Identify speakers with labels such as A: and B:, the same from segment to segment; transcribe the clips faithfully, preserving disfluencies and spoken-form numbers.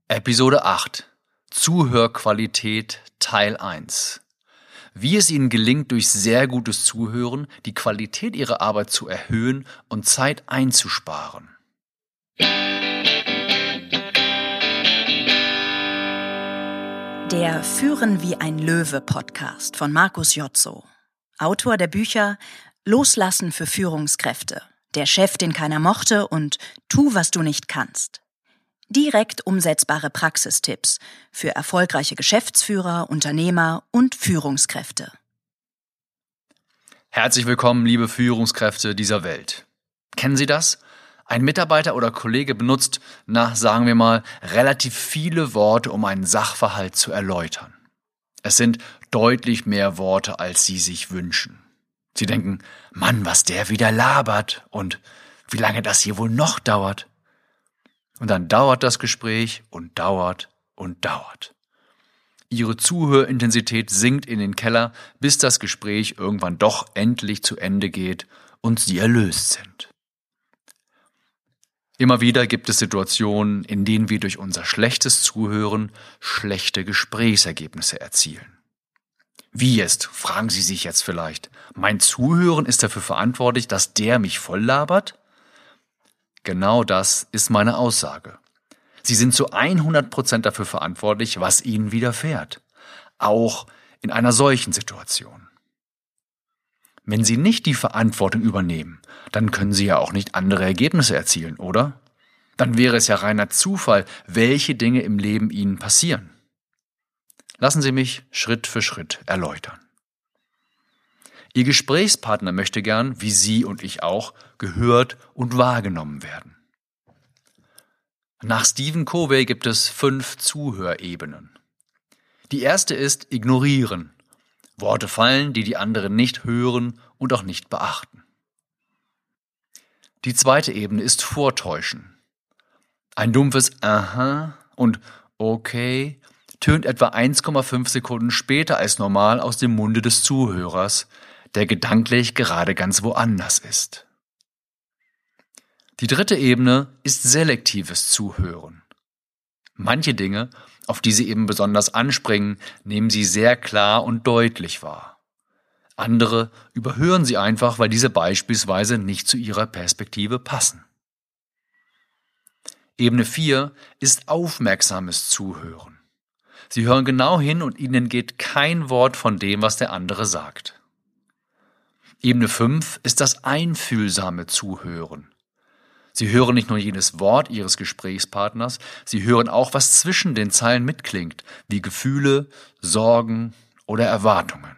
A: Episode acht Zuhörqualität Teil eins. Wie es Ihnen gelingt, durch sehr gutes Zuhören die Qualität Ihrer Arbeit zu erhöhen und Zeit einzusparen.
B: Der Führen wie ein Löwe Podcast von Markus Jotzo. Autor der Bücher Loslassen für Führungskräfte, Der Chef, den keiner mochte und Tu, was du nicht kannst. Direkt umsetzbare Praxistipps für erfolgreiche Geschäftsführer, Unternehmer und Führungskräfte.
A: Herzlich willkommen, liebe Führungskräfte dieser Welt. Kennen Sie das? Ein Mitarbeiter oder Kollege benutzt, na, sagen wir mal, relativ viele Worte, um einen Sachverhalt zu erläutern. Es sind deutlich mehr Worte, als Sie sich wünschen. Sie denken, Mann, was der wieder labert und wie lange das hier wohl noch dauert. Und dann dauert das Gespräch und dauert und dauert. Ihre Zuhörintensität sinkt in den Keller, bis das Gespräch irgendwann doch endlich zu Ende geht und Sie erlöst sind. Immer wieder gibt es Situationen, in denen wir durch unser schlechtes Zuhören schlechte Gesprächsergebnisse erzielen. Wie jetzt, fragen Sie sich jetzt vielleicht. Mein Zuhören ist dafür verantwortlich, dass der mich voll labert? Genau das ist meine Aussage. Sie sind zu hundert Prozent dafür verantwortlich, was Ihnen widerfährt. Auch in einer solchen Situation. Wenn Sie nicht die Verantwortung übernehmen, dann können Sie ja auch nicht andere Ergebnisse erzielen, oder? Dann wäre es ja reiner Zufall, welche Dinge im Leben Ihnen passieren. Lassen Sie mich Schritt für Schritt erläutern. Ihr Gesprächspartner möchte gern, wie Sie und ich auch, gehört und wahrgenommen werden. Nach Stephen Covey gibt es fünf Zuhörebenen. Die erste ist Ignorieren. Worte fallen, die die anderen nicht hören und auch nicht beachten. Die zweite Ebene ist Vortäuschen. Ein dumpfes Aha und Okay tönt etwa eins Komma fünf Sekunden später als normal aus dem Munde des Zuhörers, der gedanklich gerade ganz woanders ist. Die dritte Ebene ist selektives Zuhören. Manche Dinge, auf die Sie eben besonders anspringen, nehmen Sie sehr klar und deutlich wahr. Andere überhören Sie einfach, weil diese beispielsweise nicht zu Ihrer Perspektive passen. Ebene vier ist aufmerksames Zuhören. Sie hören genau hin und Ihnen geht kein Wort von dem, was der andere sagt. Ebene fünf ist das einfühlsame Zuhören. Sie hören nicht nur jedes Wort Ihres Gesprächspartners, Sie hören auch, was zwischen den Zeilen mitklingt, wie Gefühle, Sorgen oder Erwartungen.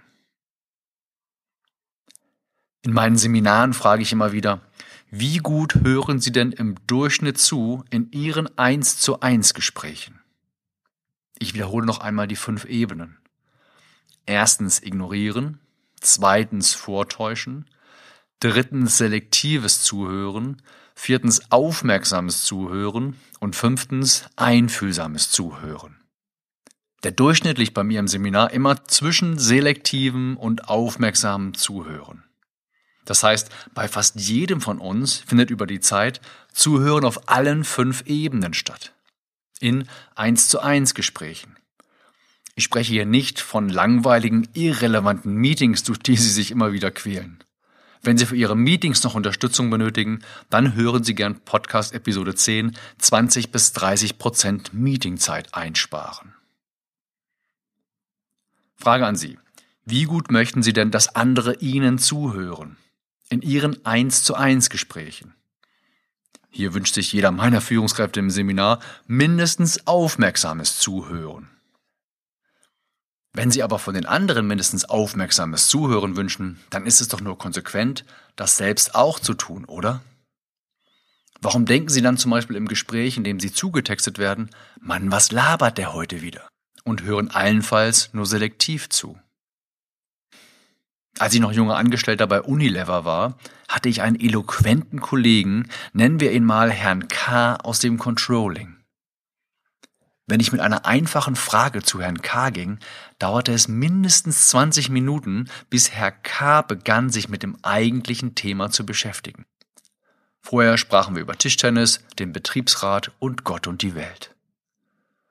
A: In meinen Seminaren frage ich immer wieder, wie gut hören Sie denn im Durchschnitt zu in Ihren eins zu eins Gesprächen? Ich wiederhole noch einmal die fünf Ebenen. Erstens ignorieren, zweitens vortäuschen, drittens selektives Zuhören, viertens aufmerksames Zuhören und fünftens einfühlsames Zuhören. Der Durchschnitt liegt bei mir im Seminar immer zwischen selektivem und aufmerksamem Zuhören. Das heißt, bei fast jedem von uns findet über die Zeit Zuhören auf allen fünf Ebenen statt. In eins zu eins Gesprächen. Ich spreche hier nicht von langweiligen, irrelevanten Meetings, durch die Sie sich immer wieder quälen. Wenn Sie für Ihre Meetings noch Unterstützung benötigen, dann hören Sie gern Podcast Episode zehn, zwanzig bis dreißig Prozent Meetingzeit einsparen. Frage an Sie. Wie gut möchten Sie denn, dass andere Ihnen zuhören? In Ihren eins zu eins Gesprächen. Hier wünscht sich jeder meiner Führungskräfte im Seminar mindestens aufmerksames Zuhören. Wenn Sie aber von den anderen mindestens aufmerksames Zuhören wünschen, dann ist es doch nur konsequent, das selbst auch zu tun, oder? Warum denken Sie dann zum Beispiel im Gespräch, in dem Sie zugetextet werden, Mann, was labert der heute wieder? Und hören allenfalls nur selektiv zu? Als ich noch junger Angestellter bei Unilever war, hatte ich einen eloquenten Kollegen, nennen wir ihn mal Herrn K. aus dem Controlling. Wenn ich mit einer einfachen Frage zu Herrn K. ging, dauerte es mindestens zwanzig Minuten, bis Herr K. begann, sich mit dem eigentlichen Thema zu beschäftigen. Vorher sprachen wir über Tischtennis, den Betriebsrat und Gott und die Welt.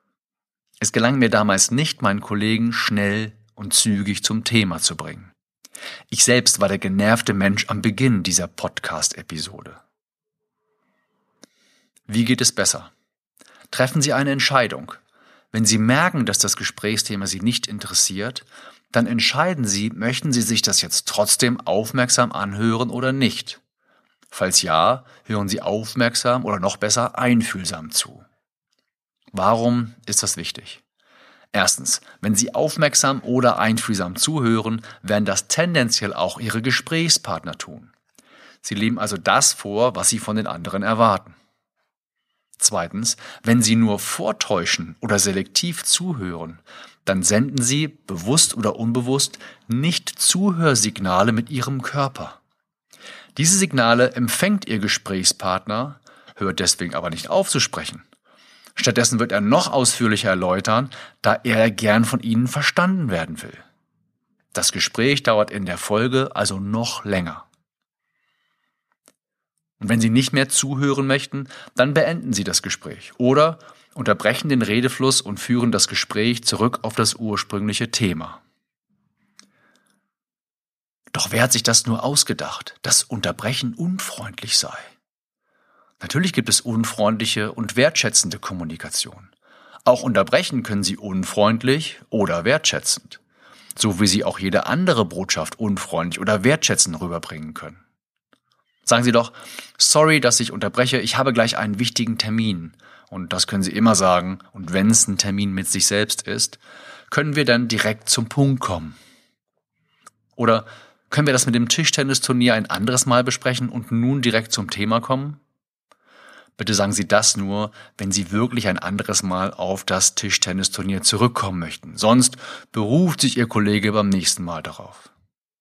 A: Es gelang mir damals nicht, meinen Kollegen schnell und zügig zum Thema zu bringen. Ich selbst war der genervte Mensch am Beginn dieser Podcast-Episode. Wie geht es besser? Treffen Sie eine Entscheidung. Wenn Sie merken, dass das Gesprächsthema Sie nicht interessiert, dann entscheiden Sie, möchten Sie sich das jetzt trotzdem aufmerksam anhören oder nicht. Falls ja, hören Sie aufmerksam oder noch besser einfühlsam zu. Warum ist das wichtig? Erstens, wenn Sie aufmerksam oder einfühlsam zuhören, werden das tendenziell auch Ihre Gesprächspartner tun. Sie leben also das vor, was Sie von den anderen erwarten. Zweitens, wenn Sie nur vortäuschen oder selektiv zuhören, dann senden Sie, bewusst oder unbewusst, nicht Zuhörsignale mit Ihrem Körper. Diese Signale empfängt Ihr Gesprächspartner, hört deswegen aber nicht auf zu sprechen. Stattdessen wird er noch ausführlicher erläutern, da er gern von Ihnen verstanden werden will. Das Gespräch dauert in der Folge also noch länger. Und wenn Sie nicht mehr zuhören möchten, dann beenden Sie das Gespräch oder unterbrechen den Redefluss und führen das Gespräch zurück auf das ursprüngliche Thema. Doch wer hat sich das nur ausgedacht, dass Unterbrechen unfreundlich sei? Natürlich gibt es unfreundliche und wertschätzende Kommunikation. Auch unterbrechen können Sie unfreundlich oder wertschätzend, so wie Sie auch jede andere Botschaft unfreundlich oder wertschätzend rüberbringen können. Sagen Sie doch, sorry, dass ich unterbreche, ich habe gleich einen wichtigen Termin. Und das können Sie immer sagen. Und wenn es ein Termin mit sich selbst ist, können wir dann direkt zum Punkt kommen. Oder können wir das mit dem Tischtennisturnier ein anderes Mal besprechen und nun direkt zum Thema kommen? Bitte sagen Sie das nur, wenn Sie wirklich ein anderes Mal auf das Tischtennisturnier zurückkommen möchten. Sonst beruft sich Ihr Kollege beim nächsten Mal darauf.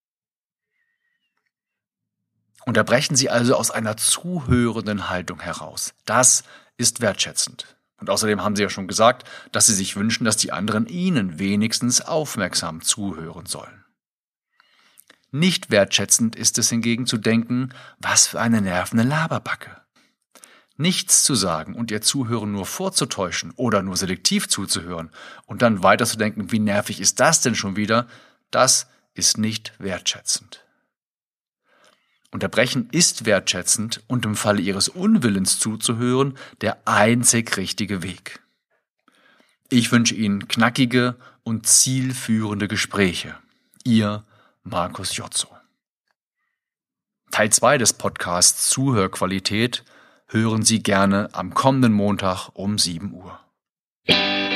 A: Unterbrechen Sie also aus einer zuhörenden Haltung heraus. Das ist wertschätzend. Und außerdem haben Sie ja schon gesagt, dass Sie sich wünschen, dass die anderen Ihnen wenigstens aufmerksam zuhören sollen. Nicht wertschätzend ist es hingegen zu denken, was für eine nervende Laberbacke. Nichts zu sagen und Ihr Zuhören nur vorzutäuschen oder nur selektiv zuzuhören und dann weiterzudenken, wie nervig ist das denn schon wieder, das ist nicht wertschätzend. Unterbrechen ist wertschätzend und im Falle Ihres Unwillens zuzuhören der einzig richtige Weg. Ich wünsche Ihnen knackige und zielführende Gespräche. Ihr Markus Jotzo. Teil zwei des Podcasts Zuhörqualität hören Sie gerne am kommenden Montag um sieben Uhr.